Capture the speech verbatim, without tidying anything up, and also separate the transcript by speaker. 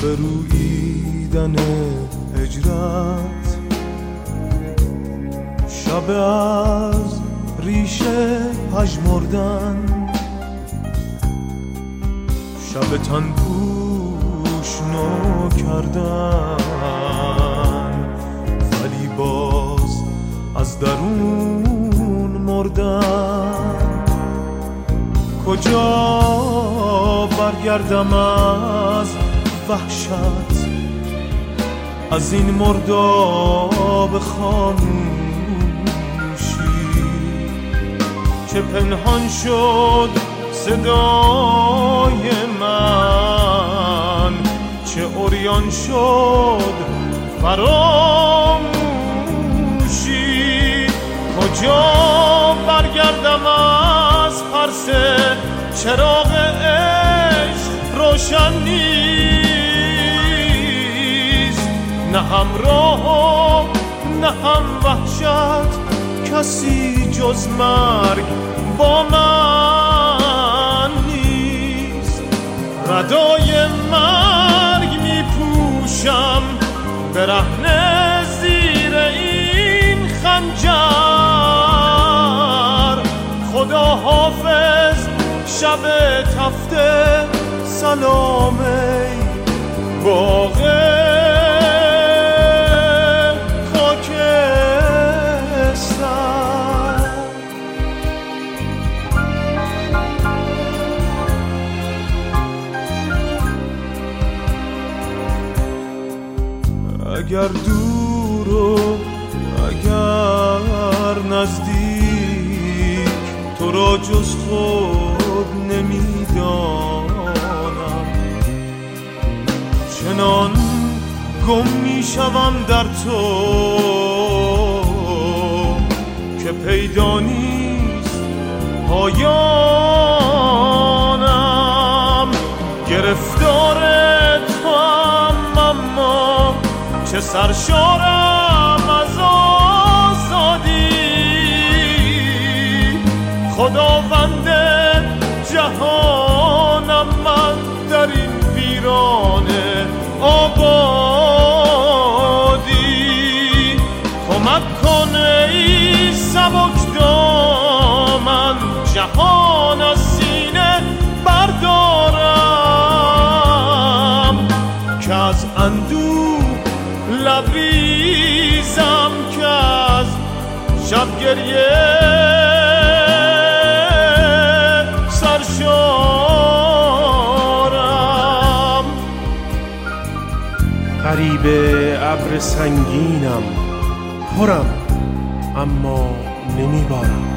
Speaker 1: روییدن هجرت، شب از ریشه پژمردن، شب تن پوش نو کردن، ولی باز از درون مردن. کجا برگردم از وحشت، از این مرداب خاموشی که پنهان شد صدای من، چه عریان شد فراموشی. کجا برگردم از پرس چراغ عشق روشن نیست، نه همراه نه هم وحشت، کسی جز مرگ با من نیست. ردای مرگ می پوشم برهنه زیر این خنجر. خدا حافظ شب تفته، سلام ای باغ خاکستر. اگر دور و اگر نزدیک، تو را جز خود نمیدانم. چنان گم میشوم در تو که پیدا نیست پایانم. گرفتار تو هم اما چه سرشارم از آزادی. خداوند جهانم من در این ویرانه آبادی. کمک کن ای سبک دامن، جهان از سینه بردارم، که از اندوه لبریزم، که از شب گریه سرشارم.
Speaker 2: غریب ابر سنگینم، پرم اما نمیبارم.